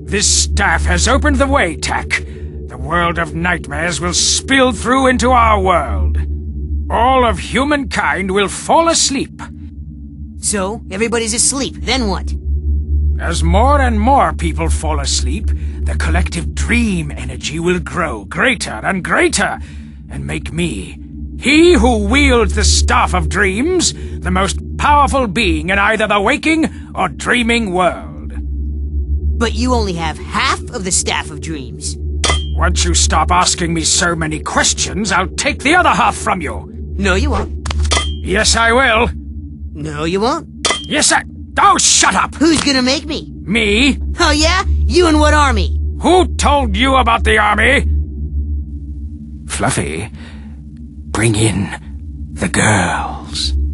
This staff has opened the way, Tak. The world of nightmares will spill through into our world. All of humankind will fall asleep. So, everybody's asleep. Then what? As more and more people fall asleep, the collective dream energy will grow greater and greater, and make me, he who wields the Staff of Dreams, the most powerful being in either the waking or dreaming world. But you only have half of the Staff of Dreams. Once you stop asking me so many questions, I'll take the other half from you. No, you won't. Yes, I will. No, you won't. Yes, I... Oh, shut up! Who's gonna make me? Me? Oh, yeah? You and what army? Who told you about the army? Fluffy, bring in the girls.